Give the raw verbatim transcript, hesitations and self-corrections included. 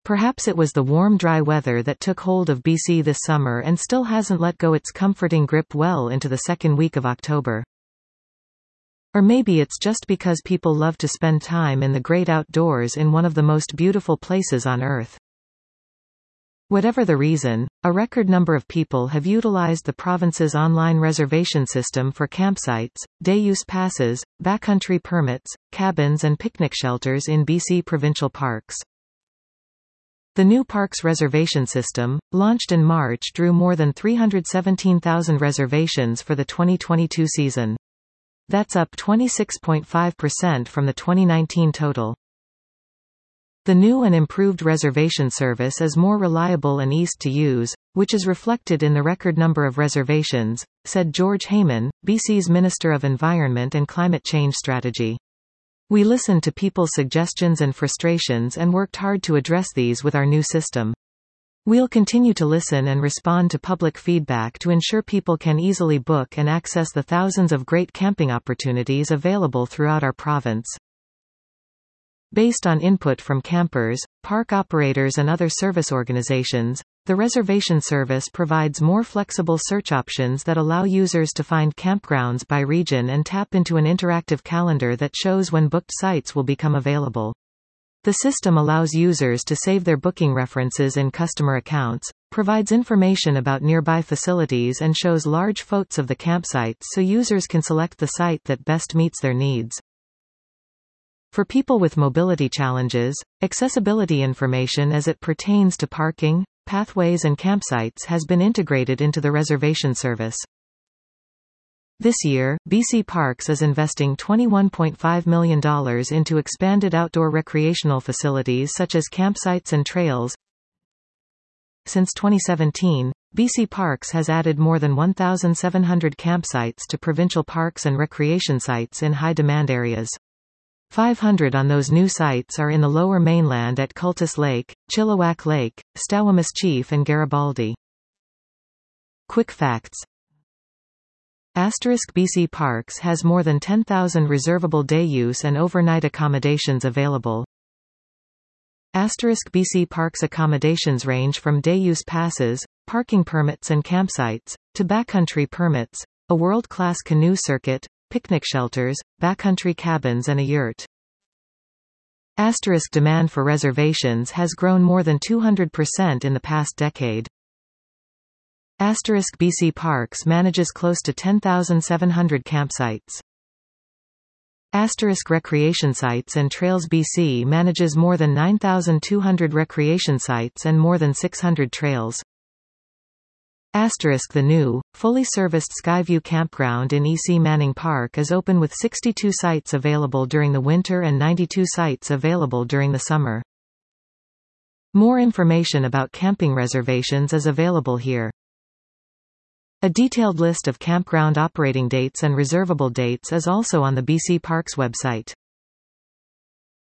Perhaps it was the warm dry weather that took hold of B C this summer and still hasn't let go its comforting grip well into the second week of October. Or maybe it's just because people love to spend time in the great outdoors in one of the most beautiful places on Earth. Whatever the reason, a record number of people have utilized the province's online reservation system for campsites, day-use passes, backcountry permits, cabins and picnic shelters in B C provincial parks. The new parks reservation system, launched in March, drew more than three hundred seventeen thousand reservations for the twenty twenty-two season. That's up twenty-six point five percent from the twenty nineteen total. The new and improved reservation service is more reliable and easy to use, which is reflected in the record number of reservations, said George Heyman, B C's Minister of Environment and Climate Change Strategy. We listened to people's suggestions and frustrations and worked hard to address these with our new system. We'll continue to listen and respond to public feedback to ensure people can easily book and access the thousands of great camping opportunities available throughout our province. Based on input from campers, park operators and other service organizations, the reservation service provides more flexible search options that allow users to find campgrounds by region and tap into an interactive calendar that shows when booked sites will become available. The system allows users to save their booking references in customer accounts, provides information about nearby facilities and shows large photos of the campsites so users can select the site that best meets their needs. For people with mobility challenges, accessibility information as it pertains to parking, pathways and campsites has been integrated into the reservation service. This year, B C Parks is investing twenty-one point five million dollars into expanded outdoor recreational facilities such as campsites and trails. Since twenty seventeen, B C Parks has added more than one thousand seven hundred campsites to provincial parks and recreation sites in high-demand areas. five hundred on those new sites are in the Lower Mainland at Cultus Lake, Chilliwack Lake, Stawamus Chief and Garibaldi. Quick facts. Asterisk B C Parks has more than ten thousand reservable day use and overnight accommodations available. Asterisk B C Parks accommodations range from day-use passes, parking permits and campsites, to backcountry permits, a world-class canoe circuit, picnic shelters, backcountry cabins and a yurt. Asterisk demand for reservations has grown more than two hundred percent in the past decade. Asterisk B C Parks manages close to ten thousand seven hundred campsites. Asterisk Recreation Sites and Trails B C manages more than nine thousand two hundred recreation sites and more than six hundred trails. Asterisk The new, fully serviced Skyview Campground in E C Manning Park is open with sixty-two sites available during the winter and ninety-two sites available during the summer. More information about camping reservations is available here. A detailed list of campground operating dates and reservable dates is also on the B C Parks website.